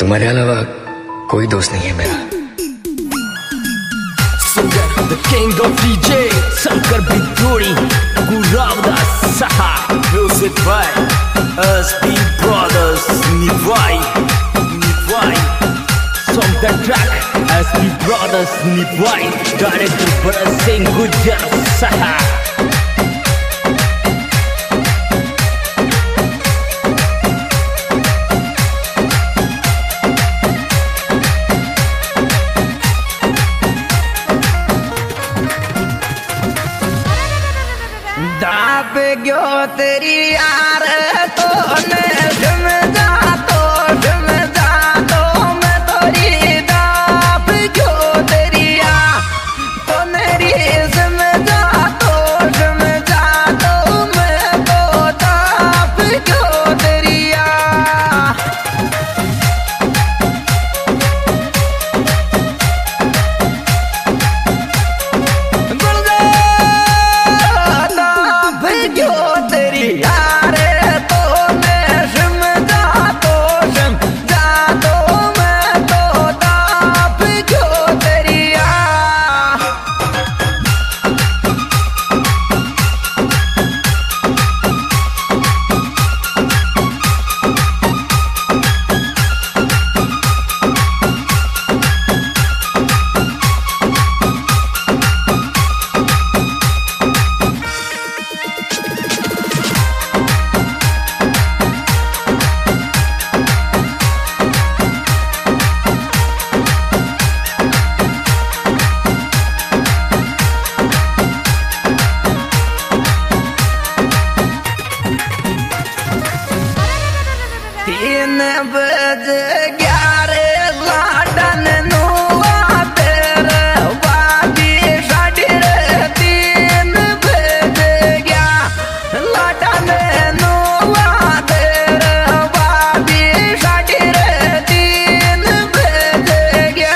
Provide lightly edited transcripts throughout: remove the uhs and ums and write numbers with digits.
तुम्हारे अलावा कोई दोस्त नहीं है मेरा। Singer, the king of DJ, Shankar Biduri, Guravdas Saha. Music by SB Brothers, Nivai. Song the track, SB Brothers, Nivai. Director Bharat Singh Gujar Saha. दाप गयो तेरी यार तो झुम जा तो मैं तोरी दाप गयो तेरी यार तो मेरी झुम जा तो मैं तो दाप गयो तेरी यार। तीन बजे 11 लाडन नुआ तेरे बाबी साढ़े 3 बजे गया लाडन नुआ तेरे बाबी साढ़े 3 बजे गया।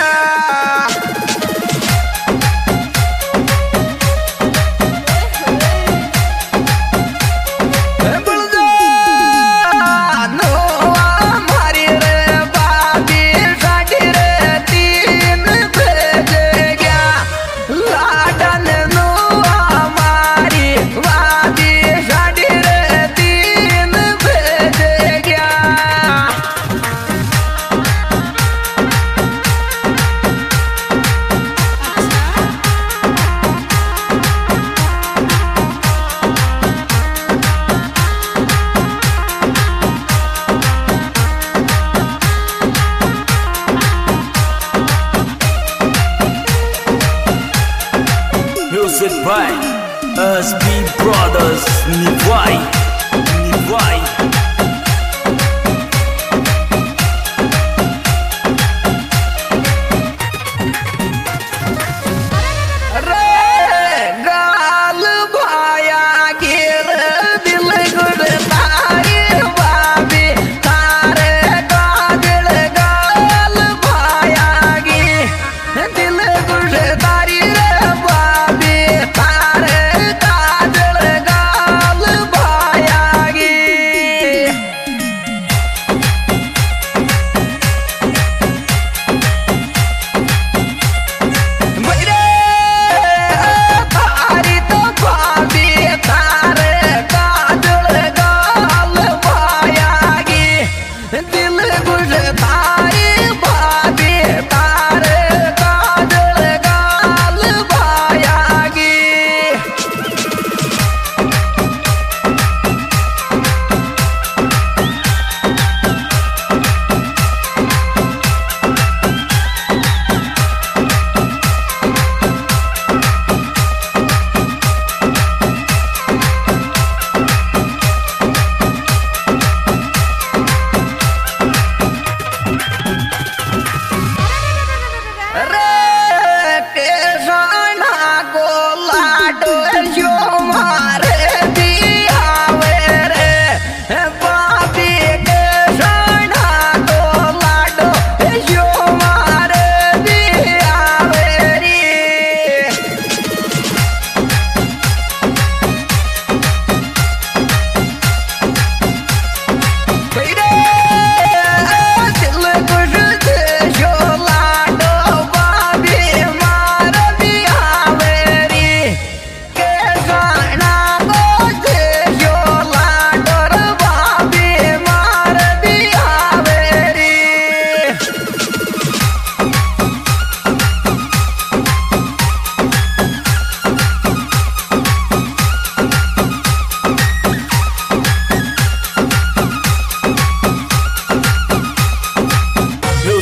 Music by SB Brothers, Nivai. Bhaya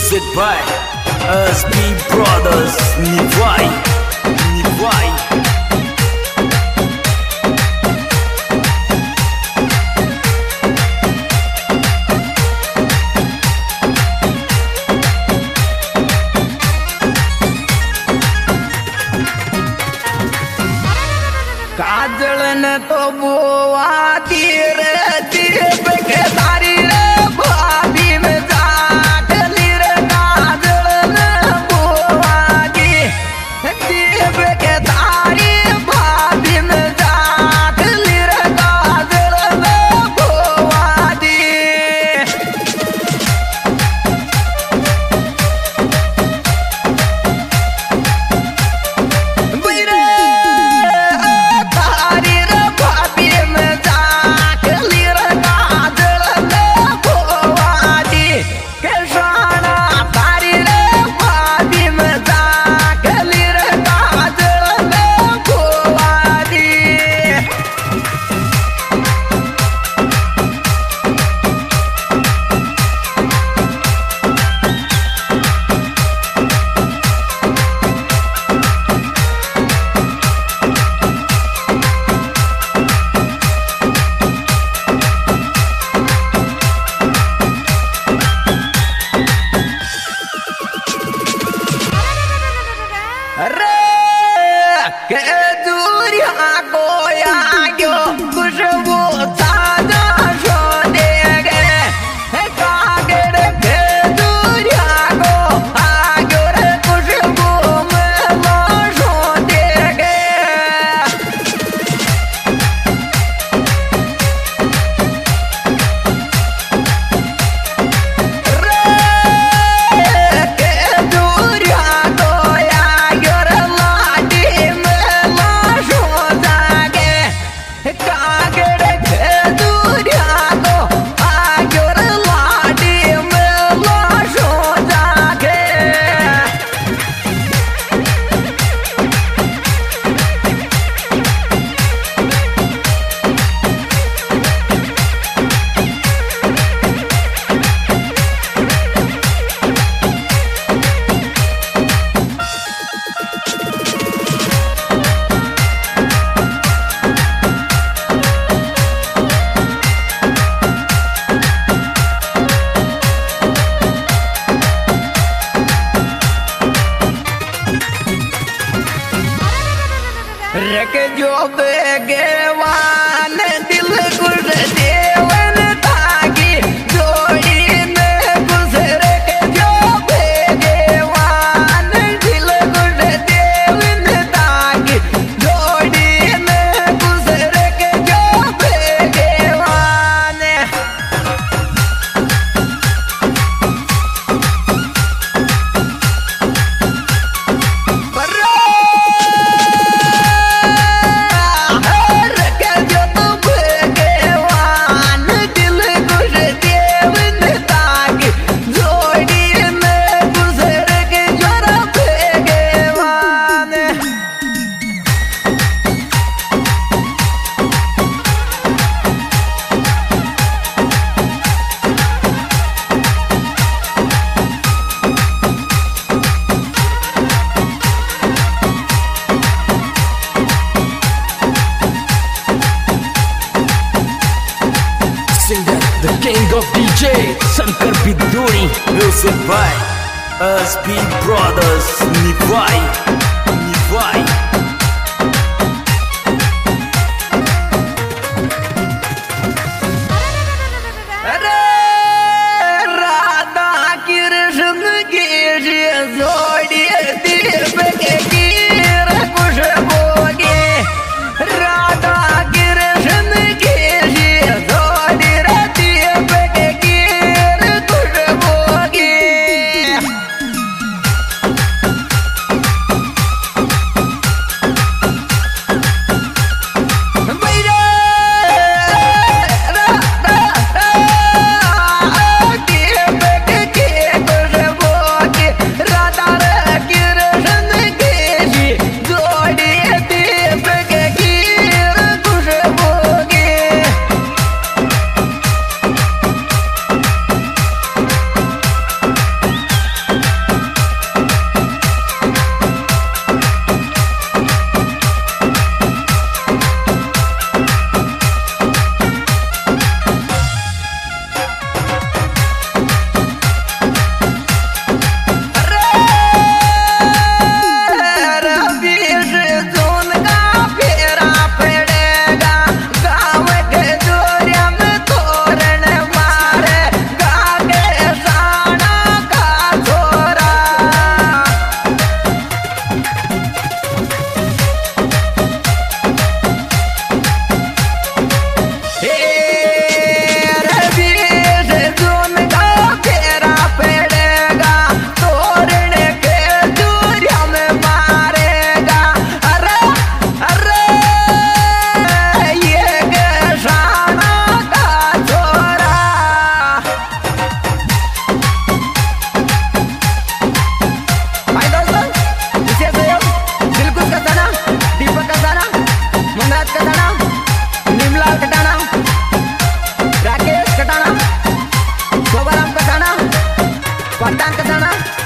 Music by SB Brothers Nivai. काजल ने तो बुआ तीर तीर के तारी रे भाभी में जाट लीर काजल ने बुआ की तीर के तारी भाभी में जाट लीर काजल ने बुआ दी के दूरिया गोया गयो खुशबू ताजा छोड़े गए कागर के दूरिया गो आगो रे खुशबू में छोड़े गए के दूरिया गोया गयो रे कागड़ के दूरिया को आगोर लाडी में लाशो जाके रख जो बेगवान दिल गुड देवन तागी जोड़ी में गुजर के जो बेगवान दिल गुड देवन तागी जोड़ी में गुजर के जो बेगवान The king of DJ Shankar Biduri. Music by SB Brothers Nivai. अरे राधा कृष्ण की जोड़ी दीप के गिर खुशबोगे राधा कृष्ण की जोड़ी दीप के गिर खुशबोगे राधा पटांग जाना